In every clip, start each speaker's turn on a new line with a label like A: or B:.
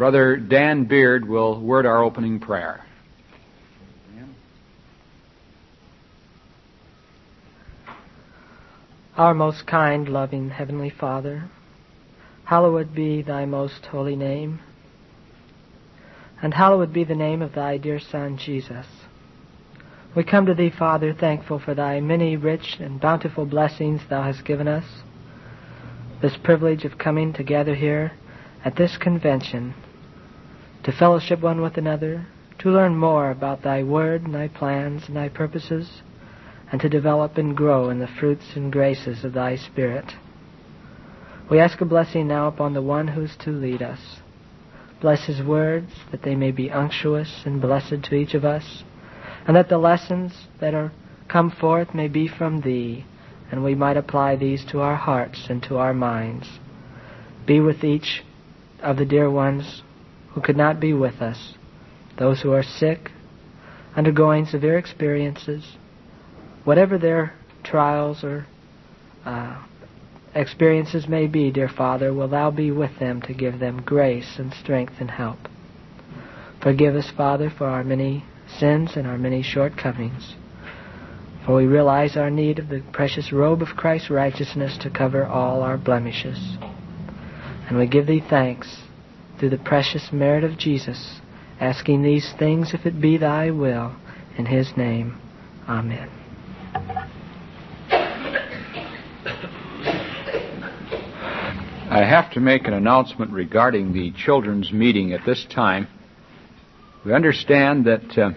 A: Brother Dan Beard will word our opening prayer.
B: Our most kind, loving Heavenly Father, hallowed be thy most holy name, and hallowed be the name of thy dear Son, Jesus. We come to thee, Father, thankful for thy many rich and bountiful blessings thou hast given us, this privilege of coming together here at this convention to fellowship one with another, to learn more about thy word and thy plans and thy purposes, and to develop and grow in the fruits and graces of thy Spirit. We ask a blessing now upon the one who is to lead us. Bless his words, that they may be unctuous and blessed to each of us, and that the lessons that are come forth may be from thee, and we might apply these to our hearts and to our minds. Be with each of the dear ones who could not be with us, those who are sick, undergoing severe experiences, whatever their trials or experiences may be, dear Father, will thou be with them to give them grace and strength and help. Forgive us, Father, for our many sins and our many shortcomings, for we realize our need of the precious robe of Christ's righteousness to cover all our blemishes. And we give thee thanks through the precious merit of Jesus, asking these things if it be thy will, in his name. Amen.
A: I have to make an announcement regarding the children's meeting at this time. We understand that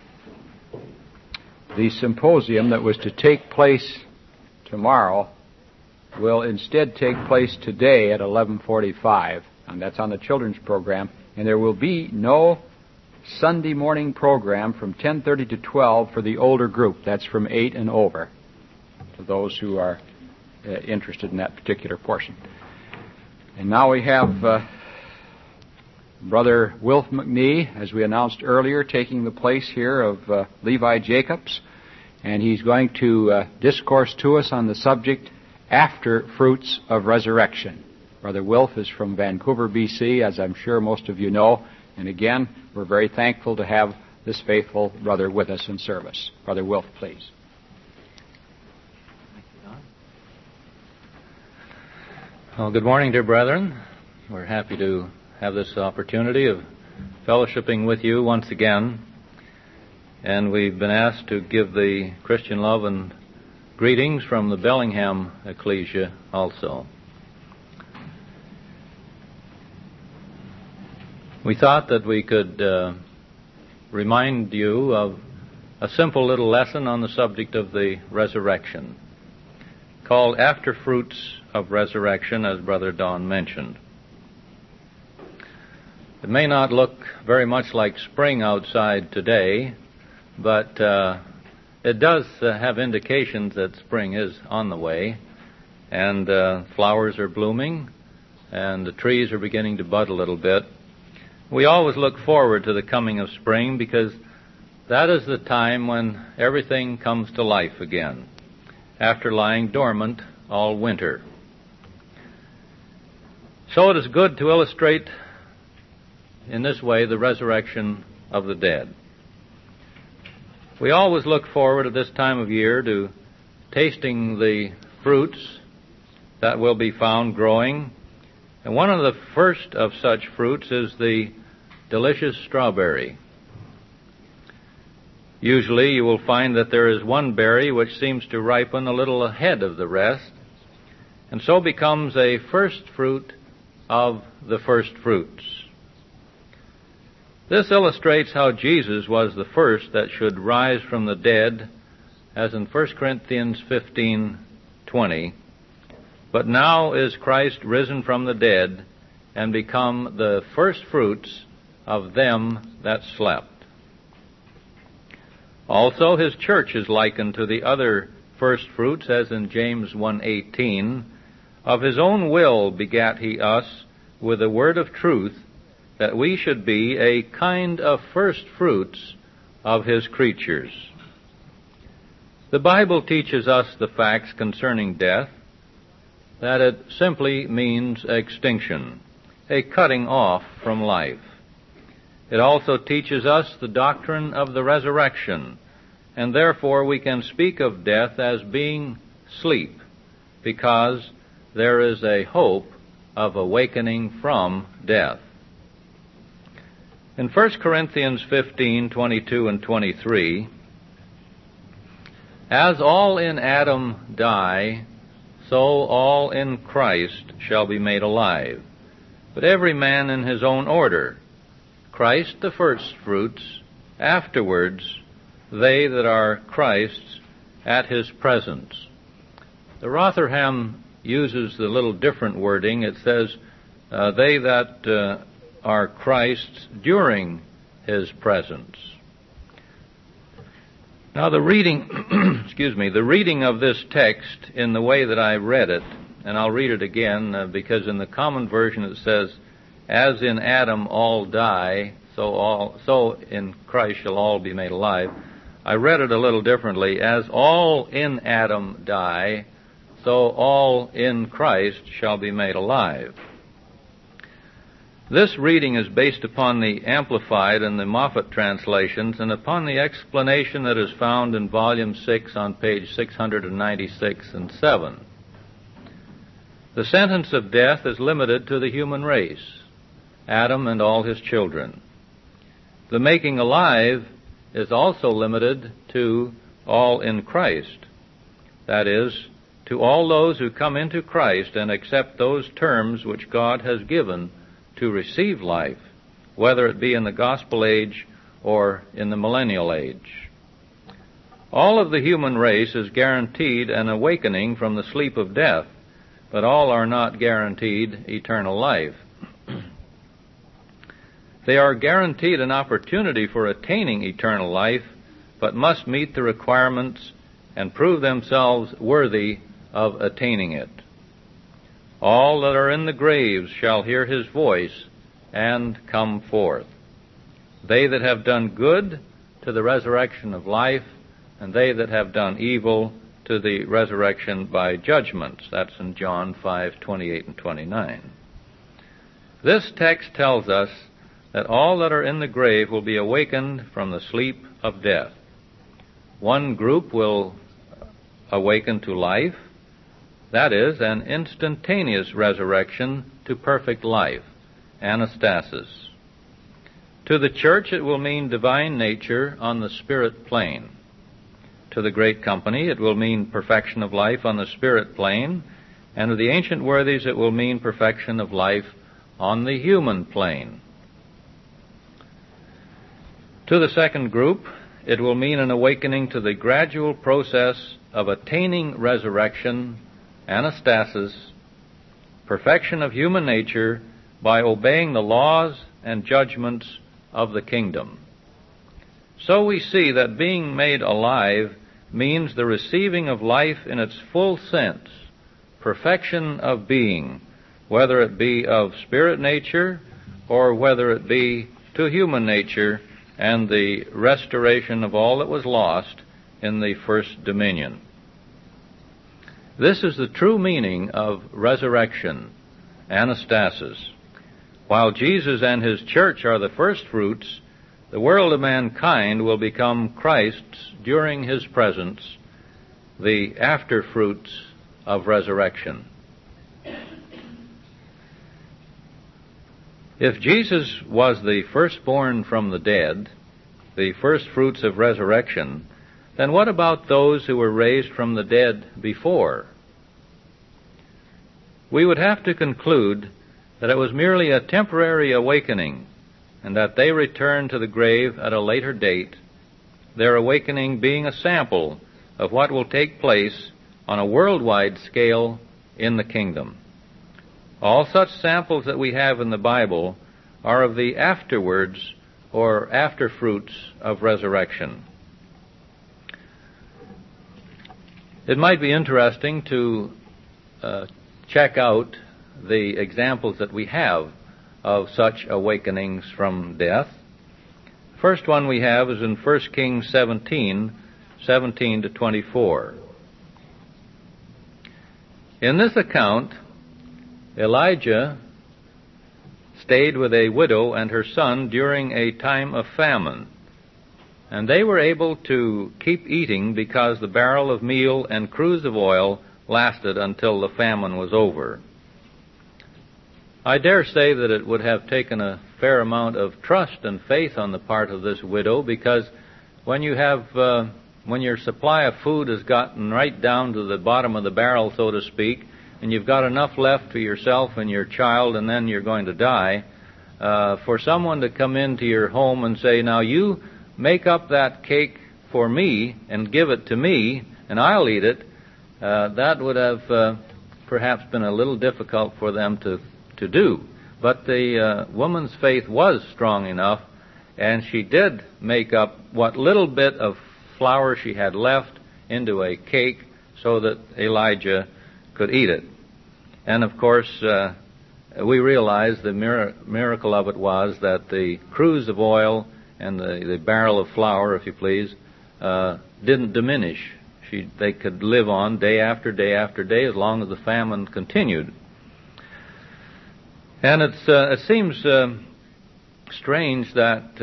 A: the symposium that was to take place tomorrow will instead take place today at 11:45, and that's on the children's program, and there will be no Sunday morning program from 10:30 to 12 for the older group. That's from 8 and over, to those who are interested in that particular portion. And now we have Brother Wilf McNee, as we announced earlier, taking the place here of Levi Jacobs, and he's going to discourse to us on the subject, After Fruits of Resurrection. Brother Wilf is from Vancouver, BC, as I'm sure most of you know, and again, we're very thankful to have this faithful brother with us in service. Brother Wilf, please.
C: Well, good morning, dear brethren. We're happy to have this opportunity of fellowshipping with you once again. And we've been asked to give the Christian love and greetings from the Bellingham Ecclesia also. We thought that we could remind you of a simple little lesson on the subject of the resurrection, called After Fruits of Resurrection, as Brother Don mentioned. It may not look very much like spring outside today, but it does have indications that spring is on the way, and flowers are blooming, and the trees are beginning to bud a little bit. We always look forward to the coming of spring because that is the time when everything comes to life again, after lying dormant all winter. So it is good to illustrate in this way the resurrection of the dead. We always look forward at this time of year to tasting the fruits that will be found growing. And one of the first of such fruits is the delicious strawberry. Usually you will find that there is one berry which seems to ripen a little ahead of the rest, and so becomes a first fruit of the first fruits. This illustrates how Jesus was the first that should rise from the dead, as in 1 Corinthians 15:20. But now is Christ risen from the dead and become the first fruits of them that slept. Also his church is likened to the other first fruits, as in James 1:18. Of his own will begat he us with the word of truth, that we should be a kind of first fruits of his creatures. The Bible teaches us the facts concerning death, that it simply means extinction. a cutting off from life. It also teaches us the doctrine of the resurrection, and therefore we can speak of death as being sleep, because there is a hope of awakening from death. In 1 Corinthians 15:22 and 23, as all in Adam die, so all in Christ shall be made alive, but every man in his own order, Christ the firstfruits, afterwards they that are Christ's at his presence. The Rotherham uses the little different wording. It says, they that are Christ's during his presence. Now the reading, the reading of this text in the way that I read it, and I'll read it again because in the common version it says, as in Adam all die, so in Christ shall all be made alive. I read it a little differently. As all in Adam die, so all in Christ shall be made alive. This reading is based upon the Amplified and the Moffat translations and upon the explanation that is found in Volume 6 on page 696 and 7. The sentence of death is limited to the human race, Adam and all his children. The making alive is also limited to all in Christ, that is, to all those who come into Christ and accept those terms which God has given to receive life, whether it be in the gospel age or in the millennial age. All of the human race is guaranteed an awakening from the sleep of death, but all are not guaranteed eternal life. They are guaranteed an opportunity for attaining eternal life, but must meet the requirements and prove themselves worthy of attaining it. All that are in the graves shall hear his voice and come forth. They that have done good to the resurrection of life, and they that have done evil to the resurrection by judgments. That's in John 5:28 and 29. This text tells us that all that are in the grave will be awakened from the sleep of death. One group will awaken to life, that is, an instantaneous resurrection to perfect life, anastasis. To the church it will mean divine nature on the spirit plane. To the great company it will mean perfection of life on the spirit plane, and to the ancient worthies it will mean perfection of life on the human plane. To the second group, it will mean an awakening to the gradual process of attaining resurrection, anastasis, perfection of human nature by obeying the laws and judgments of the kingdom. So we see that being made alive means the receiving of life in its full sense, perfection of being, whether it be of spirit nature or whether it be to human nature, and the restoration of all that was lost in the first dominion. This is the true meaning of resurrection, anastasis. While Jesus and his church are the first fruits, the world of mankind will become Christ's during his presence, the after fruits of resurrection. If Jesus was the firstborn from the dead, the first fruits of resurrection, then what about those who were raised from the dead before? We would have to conclude that it was merely a temporary awakening, and that they returned to the grave at a later date, their awakening being a sample of what will take place on a worldwide scale in the kingdom. All such samples that we have in the Bible are of the afterwards or after fruits of resurrection. It might be interesting to check out the examples that we have of such awakenings from death. First one we have is in 1 Kings 17 to 24. In this account, Elijah stayed with a widow and her son during a time of famine. And they were able to keep eating because the barrel of meal and cruse of oil lasted until the famine was over. I dare say that it would have taken a fair amount of trust and faith on the part of this widow, because when your supply of food has gotten right down to the bottom of the barrel, so to speak, and you've got enough left for yourself and your child, and then you're going to die, for someone to come into your home and say, now you make up that cake for me and give it to me, and I'll eat it, that would have perhaps been a little difficult for them to do. But the woman's faith was strong enough, and she did make up what little bit of flour she had left into a cake so that Elijah could eat it. And of course, we realize the miracle of it was that the cruse of oil and the barrel of flour, if you please, didn't diminish. They could live on day after day after day as long as the famine continued. And it seems strange that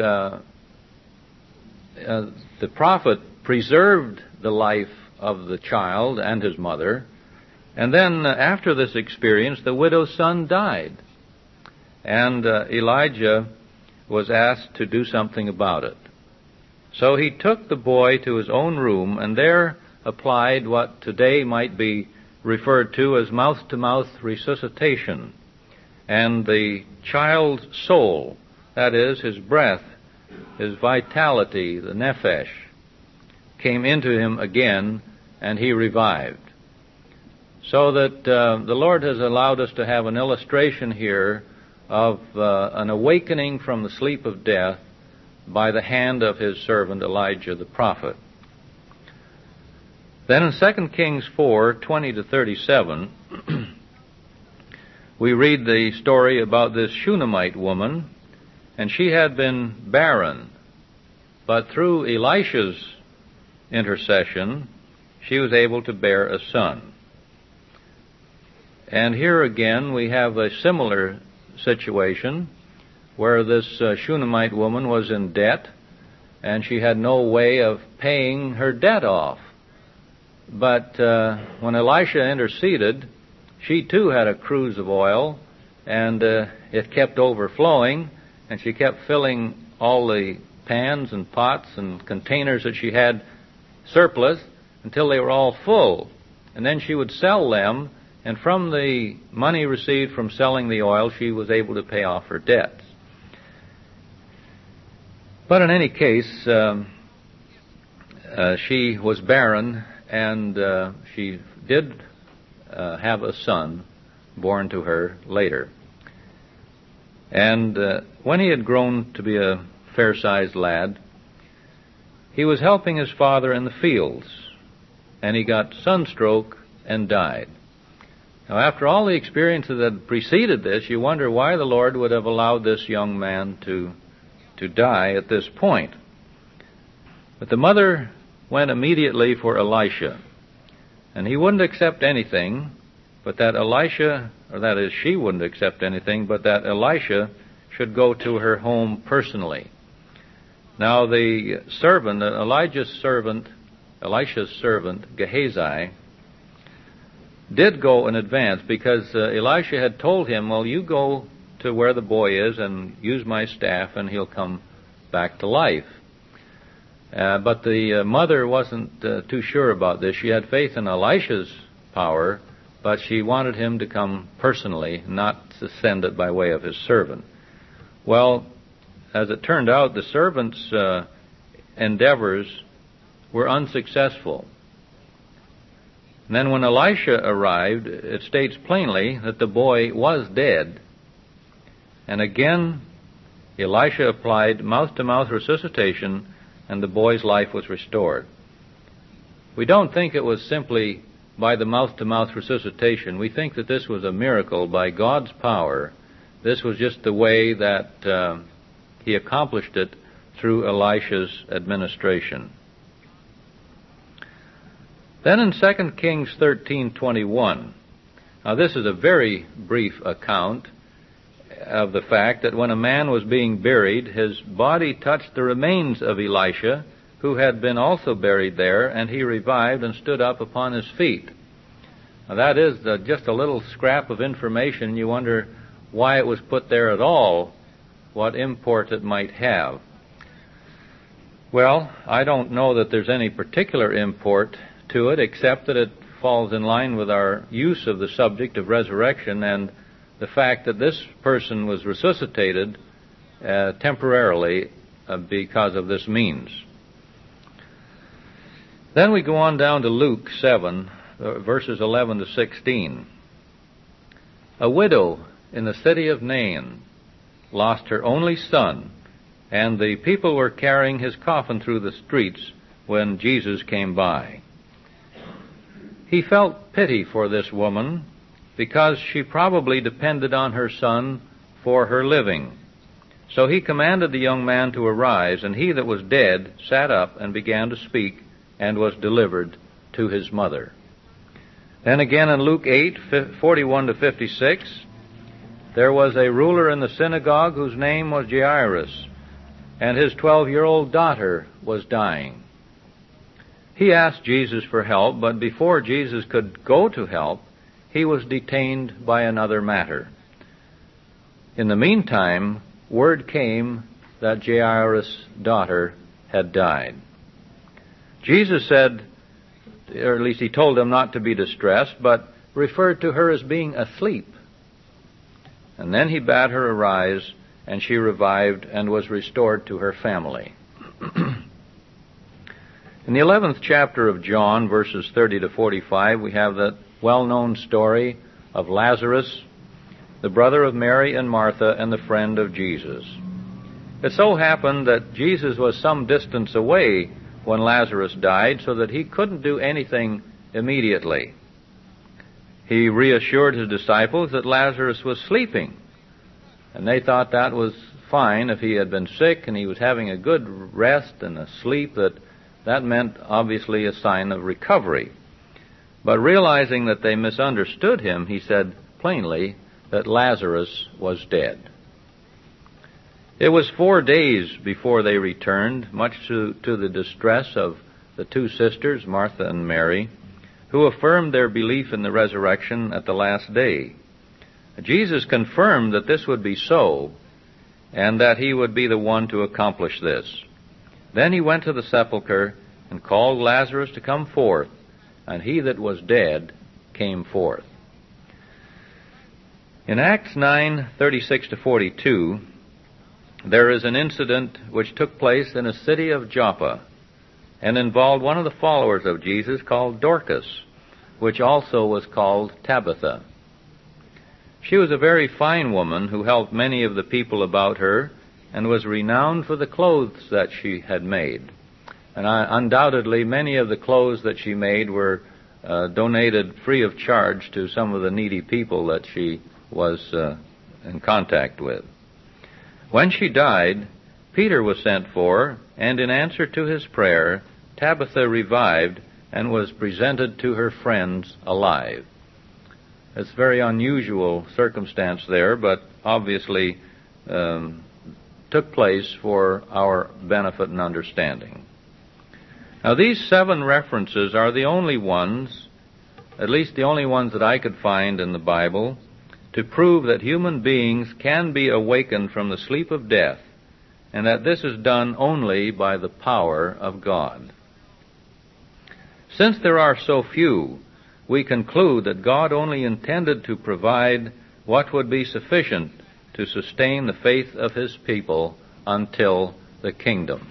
C: the prophet preserved the life of the child and his mother, and then after this experience, the widow's son died. And Elijah was asked to do something about it. So he took the boy to his own room and there applied what today might be referred to as mouth-to-mouth resuscitation. And the child's soul, that is, his breath, his vitality, the nephesh, came into him again, and he revived. So that the Lord has allowed us to have an illustration here of an awakening from the sleep of death by the hand of his servant Elijah the prophet. Then in 2 Kings 4:20-37, we read the story about this Shunammite woman, and she had been barren, but through Elisha's intercession, she was able to bear a son. And here again we have a similar situation where this Shunammite woman was in debt, and she had no way of paying her debt off. But when Elisha interceded, she too had a cruse of oil, and it kept overflowing, and she kept filling all the pans and pots and containers that she had surplus until they were all full. And then she would sell them, and from the money received from selling the oil, she was able to pay off her debts. But in any case, she was barren, and she did have a son born to her later. And when he had grown to be a fair-sized lad, he was helping his father in the fields, and he got sunstroke and died. Now, after all the experiences that had preceded this, you wonder why the Lord would have allowed this young man to die at this point. But the mother went immediately for Elisha, and he wouldn't accept anything but that Elisha, or that is, she wouldn't accept anything but that Elisha should go to her home personally. Now the servant, Elisha's servant, Gehazi, did go in advance because Elisha had told him, well, you go to where the boy is and use my staff and he'll come back to life. But the mother wasn't too sure about this. She had faith in Elisha's power, but she wanted him to come personally, not to send it by way of his servant. Well, as it turned out, the servant's endeavors were unsuccessful. And then when Elisha arrived, it states plainly that the boy was dead. And again, Elisha applied mouth-to-mouth resuscitation, and the boy's life was restored. We don't think it was simply by the mouth-to-mouth resuscitation. We think that this was a miracle by God's power. This was just the way that he accomplished it through Elisha's administration. Then in 2 Kings 13:21, now this is a very brief account, of the fact that when a man was being buried, his body touched the remains of Elisha, who had been also buried there, and he revived and stood up upon his feet. Now that is just a little scrap of information. You wonder why it was put there at all, what import it might have. Well, I don't know that there's any particular import to it, except that it falls in line with our use of the subject of resurrection and the fact that this person was resuscitated temporarily because of this means. Then we go on down to Luke 7, verses 11 to 16. A widow in the city of Nain lost her only son, and the people were carrying his coffin through the streets when Jesus came by. He felt pity for this woman because she probably depended on her son for her living. So he commanded the young man to arise, and he that was dead sat up and began to speak and was delivered to his mother. Then again in Luke 8, 41 to 56, there was a ruler in the synagogue whose name was Jairus, and his 12-year-old daughter was dying. He asked Jesus for help, but before Jesus could go to help, he was detained by another matter. In the meantime, word came that Jairus' daughter had died. Jesus said, or at least he told them not to be distressed, but referred to her as being asleep. And then he bade her arise, and she revived and was restored to her family. In the 11th chapter of John, verses 30 to 45, we have that well-known story of Lazarus, the brother of Mary and Martha, and the friend of Jesus. It so happened that Jesus was some distance away when Lazarus died, so that he couldn't do anything immediately. He reassured his disciples that Lazarus was sleeping, and they thought that was fine. If he had been sick and he was having a good rest and a sleep, that meant obviously a sign of recovery. But realizing that they misunderstood him, he said plainly that Lazarus was dead. It was 4 days before they returned, much to the distress of the two sisters, Martha and Mary, who affirmed their belief in the resurrection at the last day. Jesus confirmed that this would be so, and that he would be the one to accomplish this. Then he went to the sepulchre and called Lazarus to come forth, and he that was dead came forth. In Acts 9:36 to 42, there is an incident which took place in a city of Joppa and involved one of the followers of Jesus called Dorcas, which also was called Tabitha. She was a very fine woman who helped many of the people about her and was renowned for the clothes that she had made. And undoubtedly many of the clothes that she made were donated free of charge to some of the needy people that she was in contact with. When she died, Peter was sent for, and in answer to his prayer, Tabitha revived and was presented to her friends alive. It's a very unusual circumstance there, but obviously took place for our benefit and understanding. Now, these 7 references are the only ones, at least the only ones that I could find in the Bible, to prove that human beings can be awakened from the sleep of death, and that this is done only by the power of God. Since there are so few, we conclude that God only intended to provide what would be sufficient to sustain the faith of his people until the kingdom.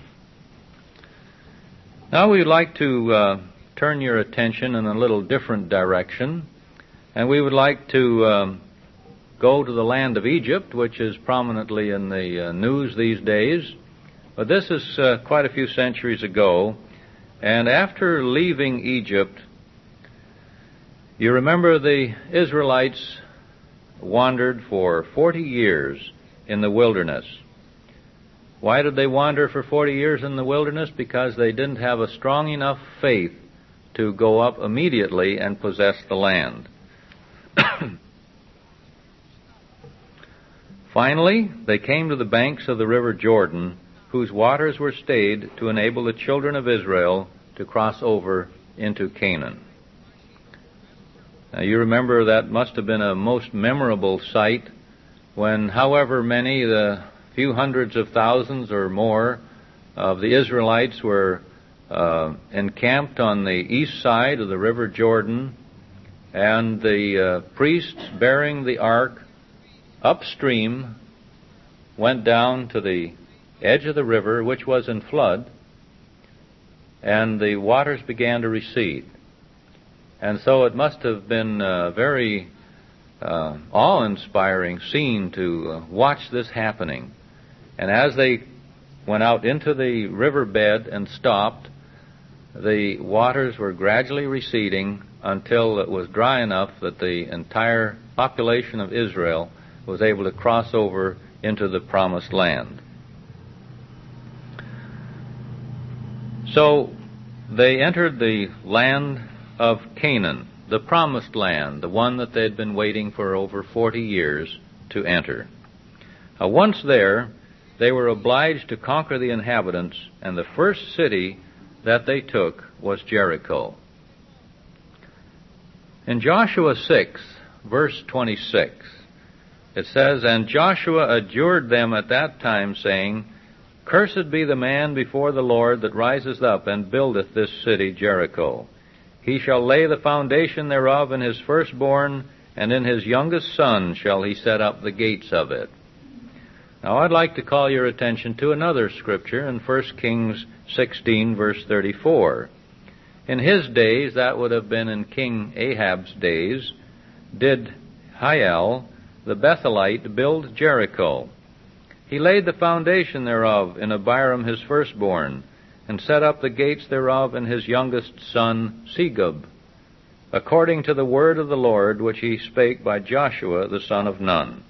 C: Now we'd like to turn your attention in a little different direction, and we would like to go to the land of Egypt, which is prominently in the news these days. But this is quite a few centuries ago, and after leaving Egypt, you remember the Israelites wandered for 40 years in the wilderness. Why did they wander for 40 years in the wilderness? Because they didn't have a strong enough faith to go up immediately and possess the land. Finally, they came to the banks of the river Jordan, whose waters were stayed to enable the children of Israel to cross over into Canaan. Now, you remember that must have been a most memorable sight when, however many, the few hundreds of thousands or more of the Israelites were encamped on the east side of the river Jordan, and the priests bearing the ark upstream went down to the edge of the river, which was in flood, and the waters began to recede. And so it must have been a very awe-inspiring scene to watch this happening. And as they went out into the riverbed and stopped, the waters were gradually receding until it was dry enough that the entire population of Israel was able to cross over into the promised land. So they entered the land of Canaan, the promised land, the one that they had been waiting for over 40 years to enter. Once there, they were obliged to conquer the inhabitants, and the first city that they took was Jericho. In Joshua 6, verse 26, it says, "And Joshua adjured them at that time, saying, Cursed be the man before the Lord that riseth up and buildeth this city Jericho. He shall lay the foundation thereof in his firstborn, and in his youngest son shall he set up the gates of it." Now I'd like to call your attention to another scripture in 1 Kings 16, verse 34. In his days, that would have been in King Ahab's days, did Hiel the Bethelite build Jericho. He laid the foundation thereof in Abiram his firstborn, and set up the gates thereof in his youngest son Segub, according to the word of the Lord which he spake by Joshua the son of Nun.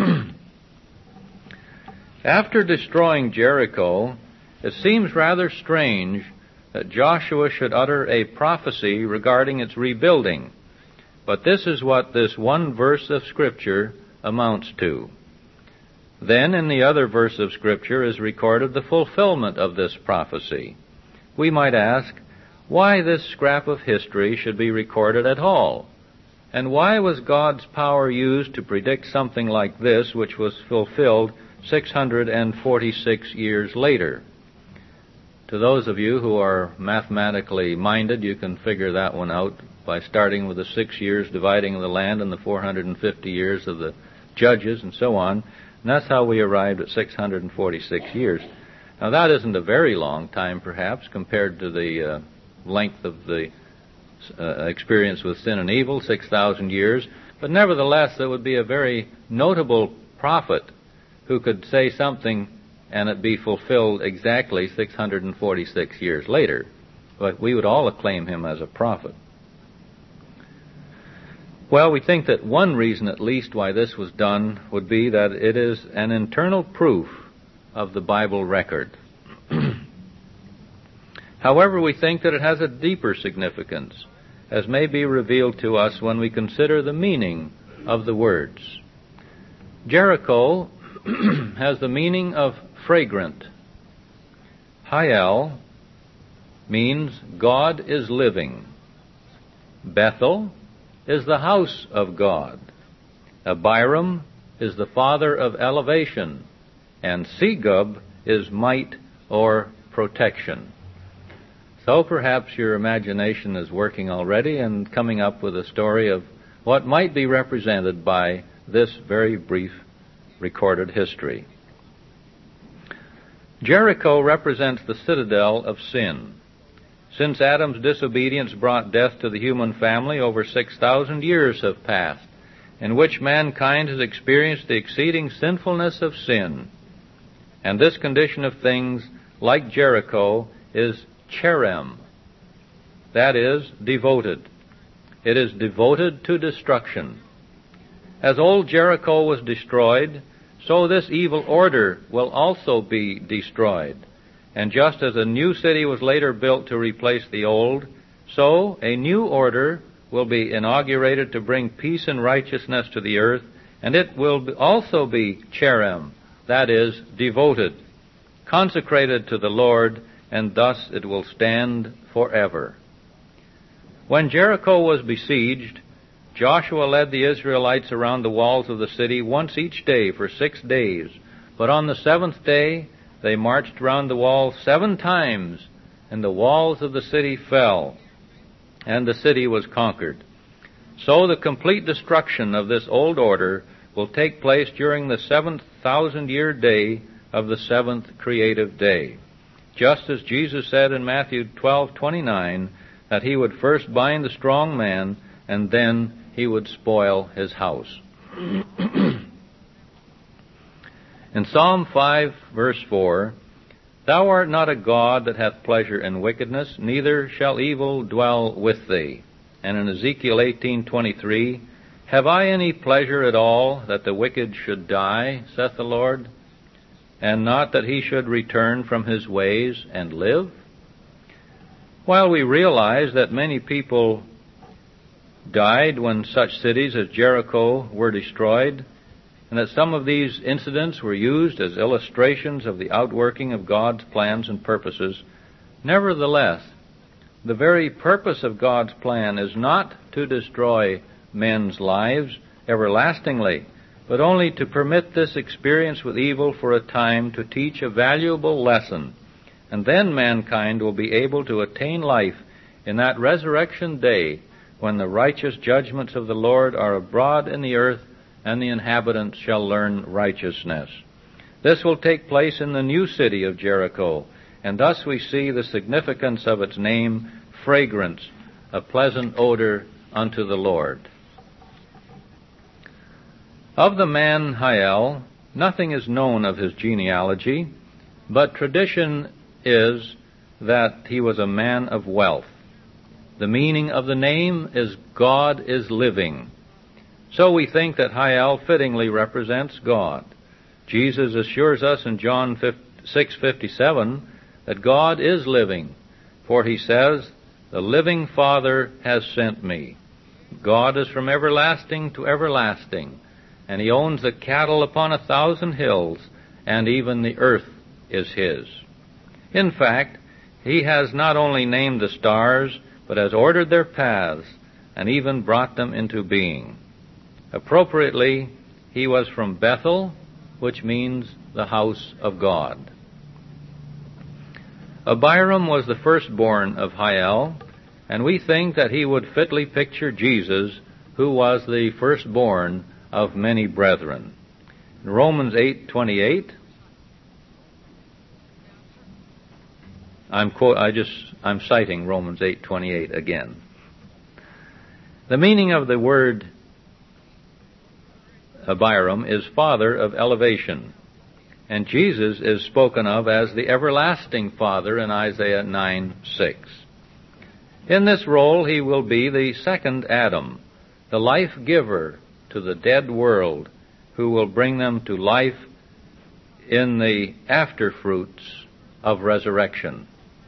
C: After destroying Jericho, it seems rather strange that Joshua should utter a prophecy regarding its rebuilding, but this is what this one verse of Scripture amounts to. Then in the other verse of Scripture is recorded the fulfillment of this prophecy. We might ask, why this scrap of history should be recorded at all? And why was God's power used to predict something like this, which was fulfilled 646 years later? To those of you who are mathematically minded, you can figure that one out by starting with the 6 years dividing the land and the 450 years of the judges and so on. And that's how we arrived at 646 years. Now that isn't a very long time, perhaps, compared to the length of the experience with sin and evil, 6,000 years. But nevertheless, it would be a very notable prophet who could say something and it be fulfilled exactly 646 years later. But we would all acclaim him as a prophet. Well, we think that one reason at least why this was done would be that it is an internal proof of the Bible record. However, we think that it has a deeper significance, as may be revealed to us when we consider the meaning of the words. Jericho has the meaning of fragrant. Hiel means God is living. Bethel is the house of God. Abiram is the father of elevation, and Segub is might or protection. So perhaps your imagination is working already and coming up with a story of what might be represented by this very brief recorded history. Jericho represents the citadel of sin. Since Adam's disobedience brought death to the human family, over 6,000 years have passed, in which mankind has experienced the exceeding sinfulness of sin. And this condition of things, like Jericho, is cherem, that is, devoted. It is devoted to destruction. As old Jericho was destroyed, so this evil order will also be destroyed. And just as a new city was later built to replace the old, so a new order will be inaugurated to bring peace and righteousness to the earth And it will also be cherem, that is, devoted, consecrated to the Lord, and thus it will stand forever. When Jericho was besieged, Joshua led the Israelites around the walls of the city once each day for 6 days. But on the 7th day they marched round the wall 7 times, and the walls of the city fell, and the city was conquered. So the complete destruction of this old order will take place during the 7,000-year day of the 7th creative day, just as Jesus said in Matthew 12:29 that he would first bind the strong man, and then he would spoil his house. In Psalm 5, verse 4, "Thou art not a God that hath pleasure in wickedness, neither shall evil dwell with thee." And in Ezekiel 18:23, "Have I any pleasure at all that the wicked should die, saith the Lord, and not that he should return from his ways and live?" While we realize that many people died when such cities as Jericho were destroyed, and that some of these incidents were used as illustrations of the outworking of God's plans and purposes, nevertheless, the very purpose of God's plan is not to destroy men's lives everlastingly, but only to permit this experience with evil for a time to teach a valuable lesson, and then mankind will be able to attain life in that resurrection day when the righteous judgments of the Lord are abroad in the earth, and the inhabitants shall learn righteousness. This will take place in the new city of Jericho, and thus we see the significance of its name, fragrance, a pleasant odor unto the Lord. Of the man Hiel, nothing is known of his genealogy, but tradition is that he was a man of wealth. The meaning of the name is God is living. So we think that Hiel fittingly represents God. Jesus assures us in John 6:57 that God is living, for he says, "The living Father has sent me." God is from everlasting to everlasting, and he owns the cattle upon 1,000 hills, and even the earth is his. In fact, he has not only named the stars, but has ordered their paths, and even brought them into being. Appropriately, he was from Bethel, which means the house of God. Abiram was the firstborn of Hiel, and we think that he would fitly picture Jesus, who was the firstborn of many brethren. In Romans 8:28, I'm citing Romans 8:28 again. The meaning of the word Abiram is father of elevation, and Jesus is spoken of as the everlasting Father in Isaiah 9:6. In this role he will be the second Adam, the life giver to the dead world, who will bring them to life in the afterfruits of resurrection.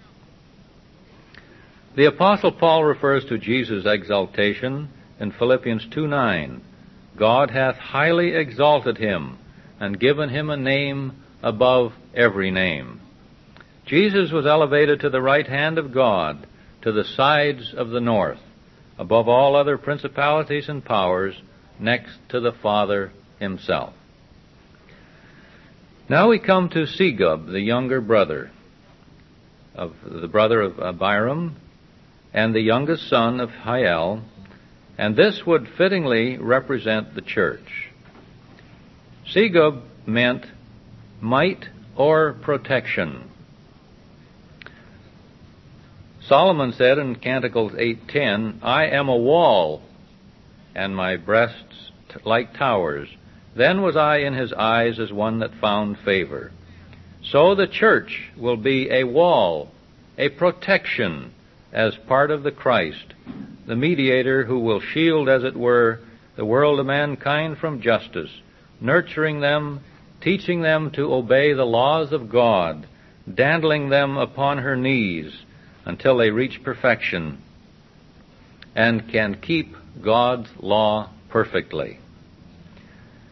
C: The Apostle Paul refers to Jesus' exaltation in Philippians 2:9. God hath highly exalted him, and given him a name above every name. Jesus was elevated to the right hand of God, to the sides of the north, above all other principalities and powers, next to the Father himself. Now we come to Segub, the younger brother of Abiram, and the youngest son of Hiel, and this would fittingly represent the church. Segub meant might or protection. Solomon said in Canticles 8:10, "I am a wall, and my breasts like towers. Then was I in his eyes as one that found favor." So the church will be a wall, a protection, as part of the Christ, the mediator who will shield, as it were, the world of mankind from justice, nurturing them, teaching them to obey the laws of God, dandling them upon her knees until they reach perfection and can keep God's law perfectly.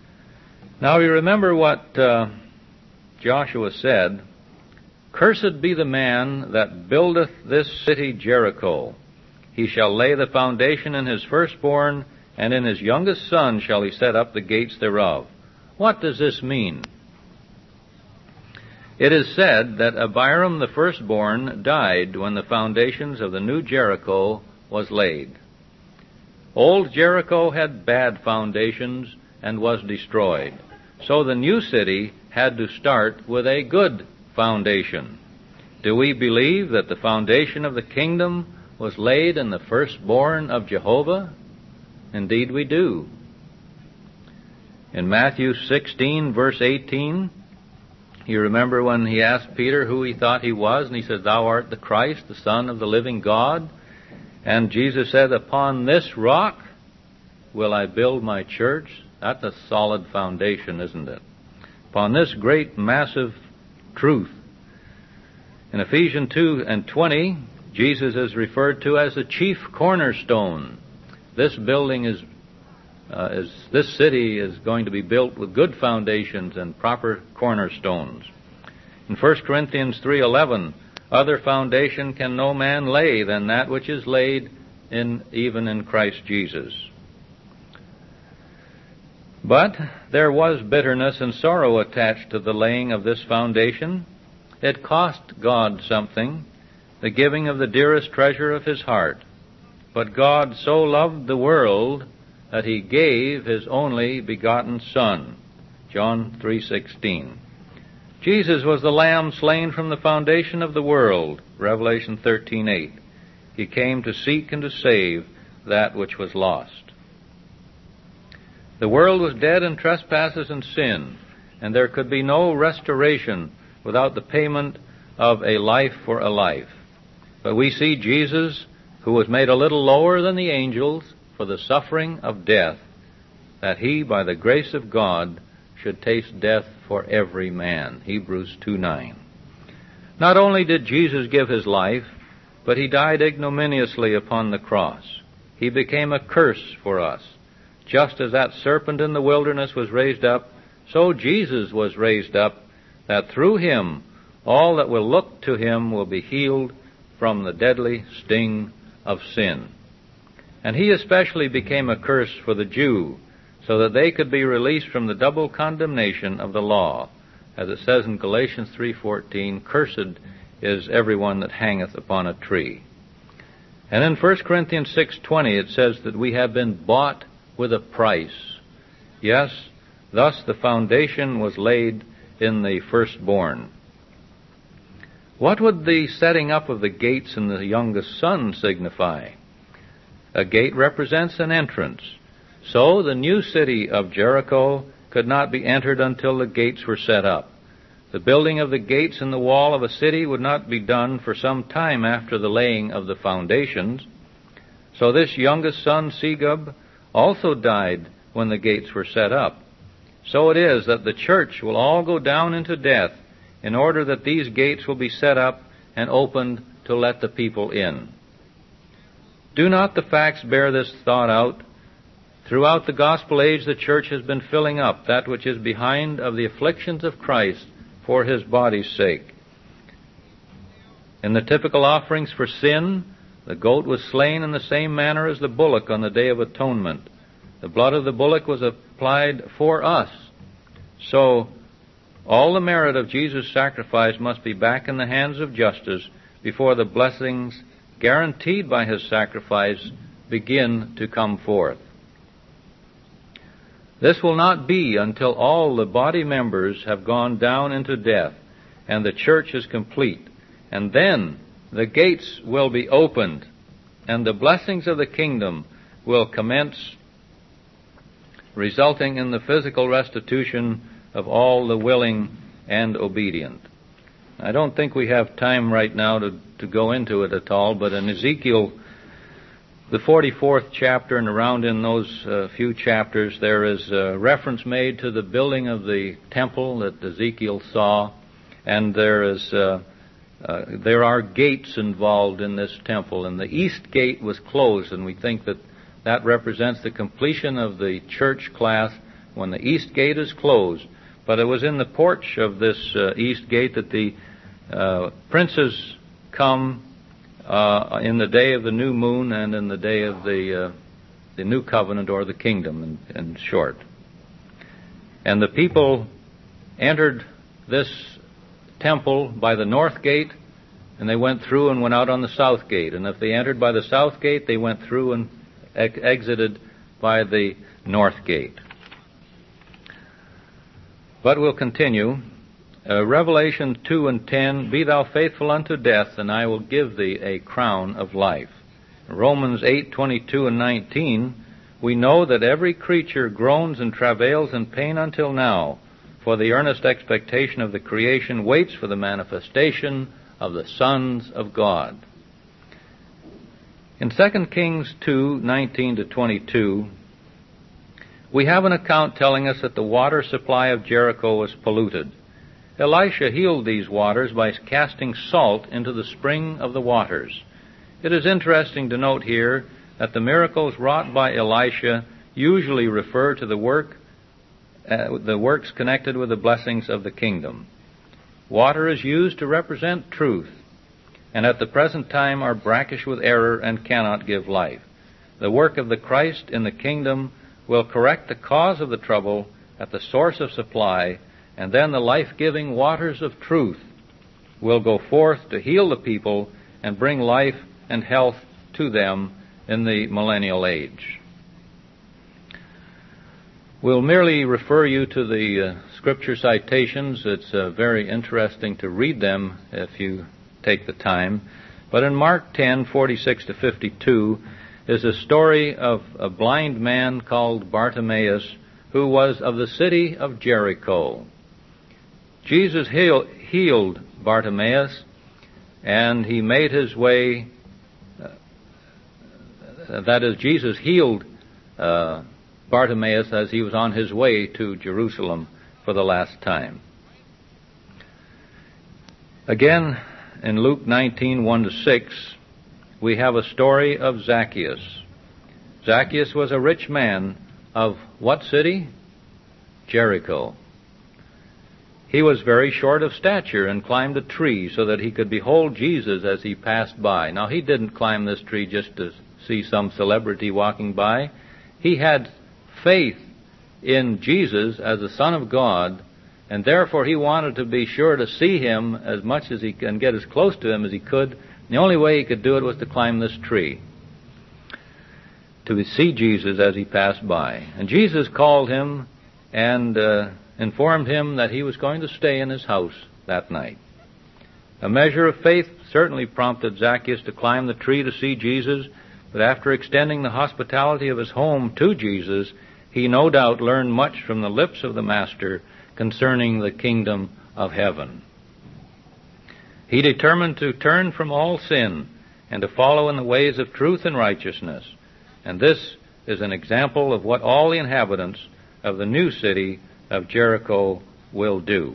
C: Now you remember what Joshua said, "Cursed be the man that buildeth this city Jericho. He shall lay the foundation in his firstborn, and in his youngest son shall he set up the gates thereof." What does this mean? It is said that Abiram the firstborn died when the foundations of the new Jericho was laid. Old Jericho had bad foundations and was destroyed. So the new city had to start with a good foundation. Do we believe that the foundation of the kingdom was laid in the firstborn of Jehovah? Indeed we do. In Matthew 16, verse 18, you remember when he asked Peter who he thought he was, and he said, "Thou art the Christ, the Son of the living God." And Jesus said, "Upon this rock will I build my church." That's a solid foundation, isn't it? Upon this great, massive truth. In Ephesians 2 and 20, Jesus is referred to as the chief cornerstone. This building this city is going to be built with good foundations and proper cornerstones. In 1 Corinthians 3:11, "Other foundation can no man lay than that which is laid even in Christ Jesus." But there was bitterness and sorrow attached to the laying of this foundation. It cost God something, the giving of the dearest treasure of his heart. But God so loved the world that he gave his only begotten Son. John 3:16. Jesus was the Lamb slain from the foundation of the world. Revelation 13:8. He came to seek and to save that which was lost. The world was dead in trespasses and sin, and there could be no restoration without the payment of a life for a life. But we see Jesus, who was made a little lower than the angels for the suffering of death, that he, by the grace of God, should taste death for every man. Hebrews 2:9. Not only did Jesus give his life, but he died ignominiously upon the cross. He became a curse for us. Just as that serpent in the wilderness was raised up, so Jesus was raised up, that through him all that will look to him will be healed from the deadly sting of sin. And he especially became a curse for the Jew, so that they could be released from the double condemnation of the law. As it says in Galatians 3:14, "Cursed is everyone that hangeth upon a tree." And in 1 Corinthians 6:20 it says that we have been bought with a price. Yes, thus the foundation was laid in the firstborn. What would the setting up of the gates in the youngest son signify? A gate represents an entrance. So the new city of Jericho could not be entered until the gates were set up. The building of the gates in the wall of a city would not be done for some time after the laying of the foundations. So this youngest son, Segub, also died when the gates were set up. So it is that the church will all go down into death in order that these gates will be set up and opened to let the people in. Do not the facts bear this thought out? Throughout the gospel age, the church has been filling up that which is behind of the afflictions of Christ for his body's sake. In the typical offerings for sin, the goat was slain in the same manner as the bullock on the Day of Atonement. The blood of the bullock was applied for us. So, all the merit of Jesus' sacrifice must be back in the hands of justice before the blessings guaranteed by his sacrifice begin to come forth. This will not be until all the body members have gone down into death and the church is complete, and then the gates will be opened and the blessings of the kingdom will commence, resulting in the physical restitution of all the willing and obedient. I don't think we have time right now to go into it at all, but in Ezekiel, the 44th chapter, and around in those few chapters, there is a reference made to the building of the temple that Ezekiel saw, and there are gates involved in this temple, and the east gate was closed, and we think that represents the completion of the church class when the east gate is closed. But it was in the porch of this east gate that the princes come in the day of the new moon and in the day of the new covenant, or the kingdom in short. And the people entered this temple by the north gate, and they went through and went out on the south gate. And if they entered by the south gate, they went through and exited by the north gate. But we'll continue. Revelation 2:10, "Be thou faithful unto death, and I will give thee a crown of life." Romans 8:22 and 19, "We know that every creature groans and travails in pain until now, for the earnest expectation of the creation waits for the manifestation of the sons of God." In 2 Kings 2:19 to 22, we have an account telling us that the water supply of Jericho was polluted. Elisha healed these waters by casting salt into the spring of the waters. It is interesting to note here that the miracles wrought by Elisha usually refer to the works connected with the blessings of the kingdom. Water is used to represent truth, and at the present time are brackish with error and cannot give life. The work of the Christ in the kingdom will correct the cause of the trouble at the source of supply, and then the life-giving waters of truth will go forth to heal the people and bring life and health to them in the millennial age. We'll merely refer you to the scripture citations. It's very interesting to read them if you take the time. But in Mark 10:46 to 52 is a story of a blind man called Bartimaeus, who was of the city of Jericho. Jesus healed Bartimaeus, and he made his way, Jesus healed Bartimaeus as he was on his way to Jerusalem for the last time. Again, in Luke 19:1 to 6, we have a story of Zacchaeus. Zacchaeus was a rich man of what city? Jericho. He was very short of stature and climbed a tree so that he could behold Jesus as he passed by. Now, he didn't climb this tree just to see some celebrity walking by. He had faith in Jesus as the Son of God, and therefore he wanted to be sure to see him as much as he can, get as close to him as he could. The only way he could do it was to climb this tree, to see Jesus as he passed by. And Jesus called him and informed him that he was going to stay in his house that night. A measure of faith certainly prompted Zacchaeus to climb the tree to see Jesus, but after extending the hospitality of his home to Jesus, he no doubt learned much from the lips of the Master concerning the kingdom of heaven. He determined to turn from all sin and to follow in the ways of truth and righteousness. And this is an example of what all the inhabitants of the new city of Jericho will do.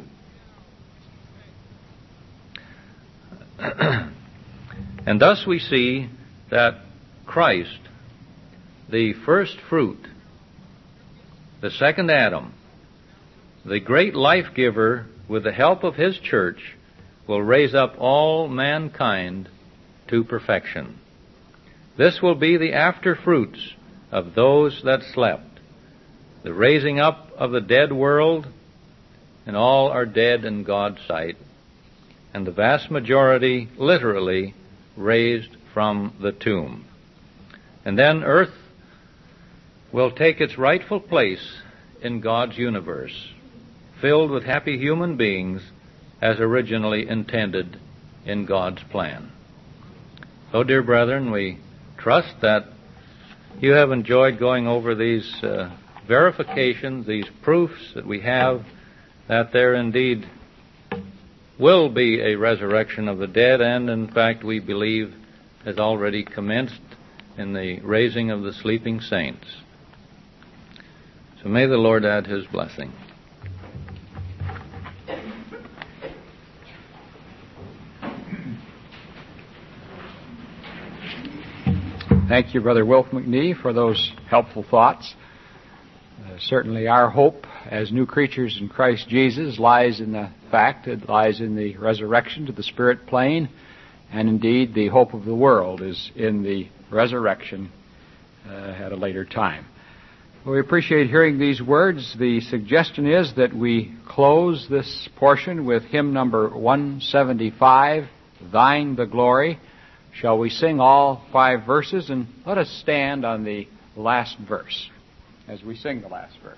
C: And thus we see that Christ, the first fruit, the second Adam, the great life giver, with the help of his church, will raise up all mankind to perfection. This will be the after fruits of those that slept, the raising up of the dead world, and all are dead in God's sight, and the vast majority literally raised from the tomb. And then earth will take its rightful place in God's universe, filled with happy human beings as originally intended in God's plan. So, dear brethren, we trust that you have enjoyed going over these verifications, these proofs that we have that there indeed will be a resurrection of the dead, and in fact we believe has already commenced in the raising of the sleeping saints. So may the Lord add his blessing.
A: Thank you, Brother Wilf McNee, for those helpful thoughts. Certainly our hope as new creatures in Christ Jesus lies in the fact, it lies in the resurrection to the spirit plane, and indeed the hope of the world is in the resurrection at a later time. We appreciate hearing these words. The suggestion is that we close this portion with hymn number 175, Thine the Glory. Shall we sing all 5 verses? And let us stand on the last verse as we sing the last verse.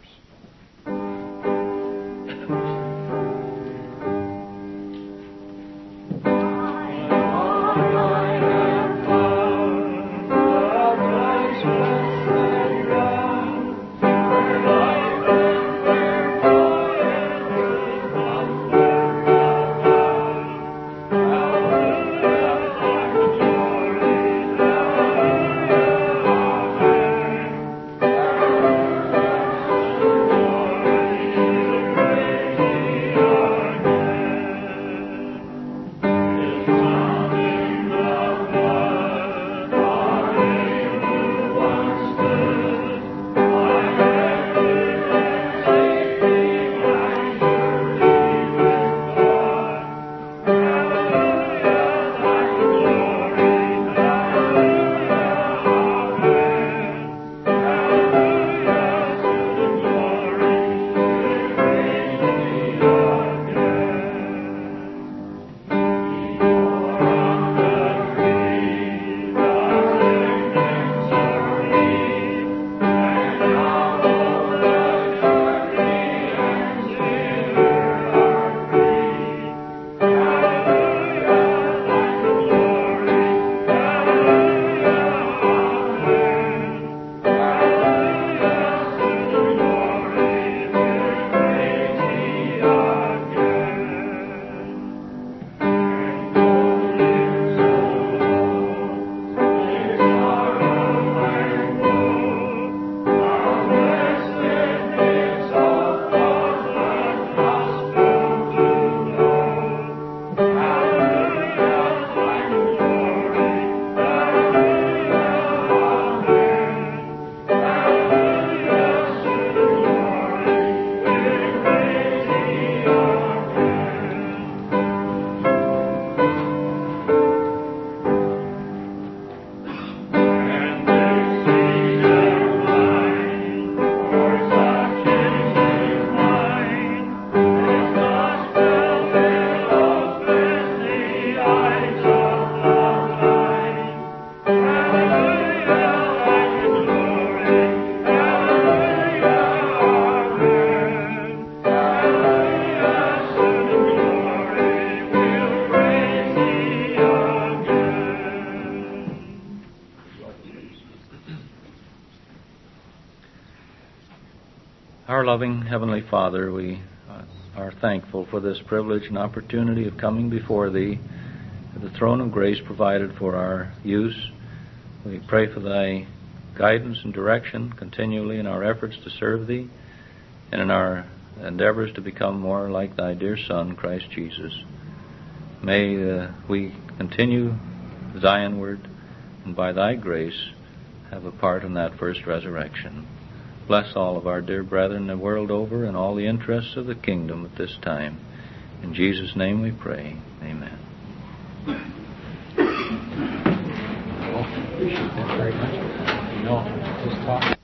C: Our loving Heavenly Father, we are thankful for this privilege and opportunity of coming before Thee at the throne of grace provided for our use. We pray for Thy guidance and direction continually in our efforts to serve Thee and in our endeavors to become more like Thy dear Son, Christ Jesus. May we continue Zionward and by Thy grace have a part in that first resurrection. Bless all of our dear brethren the world over and all the interests of the kingdom at this time. In Jesus' name we pray. Amen.
A: Well, appreciate that very much. Just talk.